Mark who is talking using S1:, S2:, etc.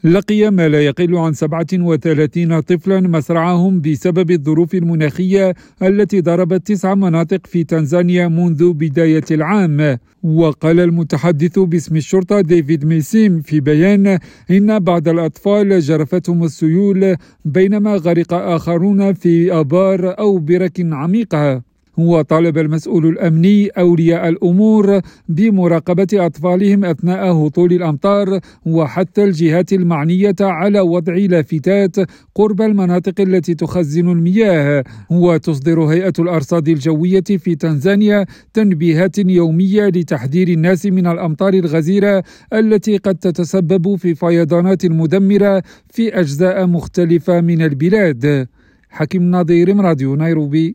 S1: لقي ما لا يقل عن 37 طفلا مسرعهم بسبب الظروف المناخية التي ضربت 9 مناطق في تنزانيا منذ بداية العام. وقال المتحدث باسم الشرطة ديفيد ميسيم في بيان إن بعض الأطفال جرفتهم السيول بينما غرق آخرون في آبار أو برك عميقة. وطالب المسؤول الأمني أولياء الأمور بمراقبة أطفالهم أثناء هطول الأمطار وحث الجهات المعنية على وضع لافتات قرب المناطق التي تخزن المياه. وتصدر هيئة الأرصاد الجوية في تنزانيا تنبيهات يومية لتحذير الناس من الأمطار الغزيرة التي قد تتسبب في فيضانات مدمرة في أجزاء مختلفة من البلاد. حكيم نظير، راديو نيروبي.